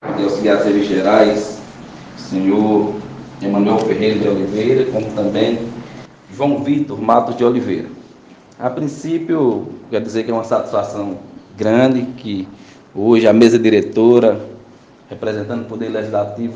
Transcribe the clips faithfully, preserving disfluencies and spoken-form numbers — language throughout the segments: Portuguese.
de auxiliar de serviços gerais, senhor Emanuel Ferreira de Oliveira, como também João Vitor Matos de Oliveira. A princípio, quero dizer que é uma satisfação grande que hoje a mesa diretora, representando o Poder Legislativo,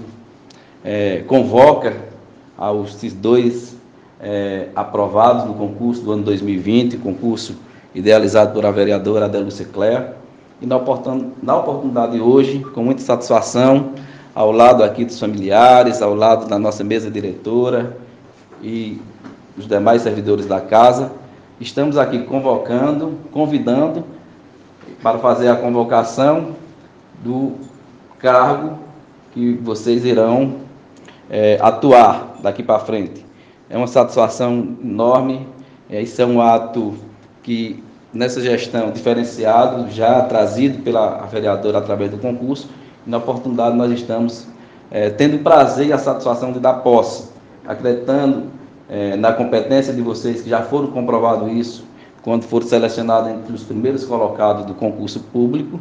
é, convoca aos dois é, aprovados no concurso do ano dois mil e vinte, concurso idealizado por a vereadora Adelúcia Cléa, e na oportunidade de hoje, com muita satisfação, ao lado aqui dos familiares, ao lado da nossa mesa diretora e os demais servidores da casa, estamos aqui convocando, convidando para fazer a convocação do cargo que vocês irão é, atuar daqui para frente. É uma satisfação enorme, é, isso é um ato que, nessa gestão diferenciado, já trazido pela vereadora através do concurso, e na oportunidade nós estamos é, tendo o prazer e a satisfação de dar posse, acreditando é, na competência de vocês, que já foram comprovado isso, quando foram selecionados entre os primeiros colocados do concurso público,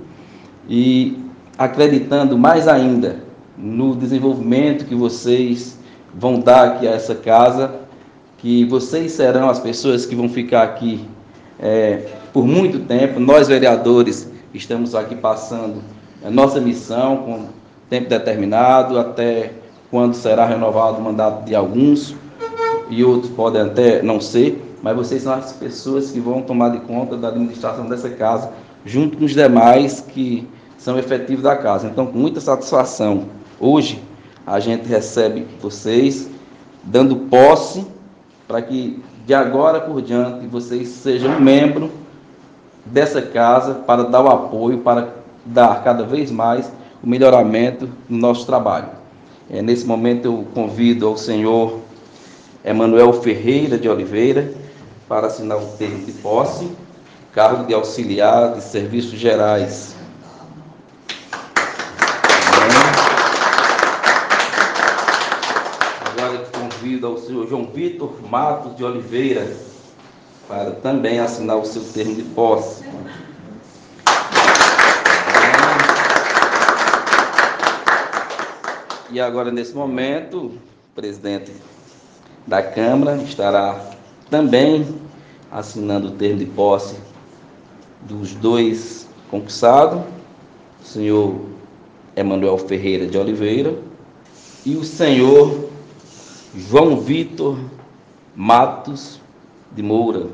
e acreditando mais ainda no desenvolvimento que vocês vão dar aqui a essa casa, que vocês serão as pessoas que vão ficar aqui é, por muito tempo. Nós, vereadores, estamos aqui passando a nossa missão com tempo determinado, até quando será renovado o mandato de alguns, e outros podem até não ser, mas vocês são as pessoas que vão tomar de conta da administração dessa casa, junto com os demais que são efetivos da casa. Então, com muita satisfação, hoje a gente recebe vocês, dando posse, para que de agora por diante vocês sejam membro dessa casa, para dar o apoio, para dar cada vez mais o melhoramento no nosso trabalho. É, nesse momento eu convido ao senhor Emanuel Ferreira de Oliveira para assinar o termo de posse, cargo de auxiliar de serviços gerais. Agora eu convido ao senhor João Vitor Matos de Oliveira para também assinar o seu termo de posse. E agora, nesse momento, o presidente da Câmara estará também assinando o termo de posse dos dois concursados, o senhor Emanuel Ferreira de Oliveira e o senhor João Vitor Matos de Moura.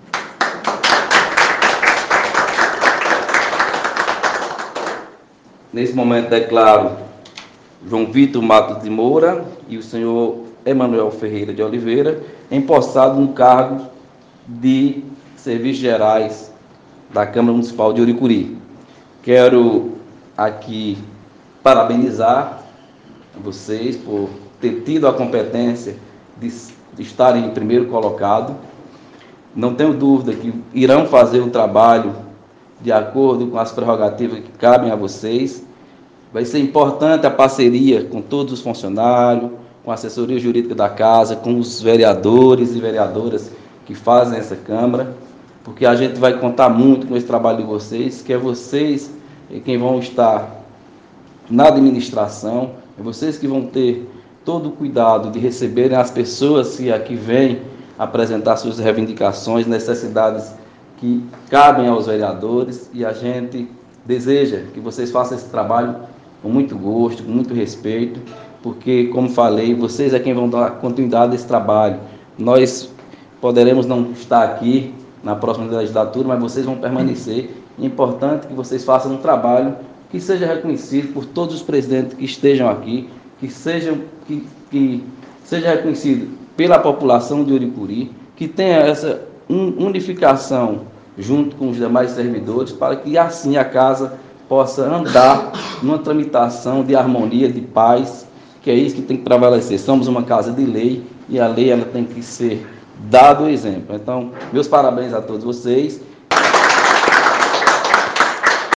Nesse momento declaro João Vitor Matos de Moura e o senhor Emanuel Ferreira de Oliveira empossado no cargo de Serviços Gerais da Câmara Municipal de Uricuri. Quero aqui parabenizar vocês por ter tido a competência de, de estarem em primeiro colocado. Não tenho dúvida que irão fazer o trabalho de acordo com as prerrogativas que cabem a vocês. Vai ser importante a parceria com todos os funcionários, com a assessoria jurídica da casa, com os vereadores e vereadoras que fazem essa Câmara, porque a gente vai contar muito com esse trabalho de vocês, que é vocês quem vão estar na administração, é vocês que vão ter todo o cuidado de receberem as pessoas que aqui vêm apresentar suas reivindicações, necessidades que cabem aos vereadores, e a gente deseja que vocês façam esse trabalho com muito gosto, com muito respeito, porque, como falei, vocês é quem vão dar continuidade a esse trabalho. Nós poderemos não estar aqui na próxima legislatura, mas vocês vão permanecer. É importante que vocês façam um trabalho que seja reconhecido por todos os presidentes que estejam aqui, que, sejam, que, que seja reconhecido pela população de Uricuri, que tenha essa unificação junto com os demais servidores, para que assim a casa possa andar numa tramitação de harmonia, de paz, que é isso que tem que prevalecer. Somos uma casa de lei e a lei ela tem que ser dado o exemplo. Então, meus parabéns a todos vocês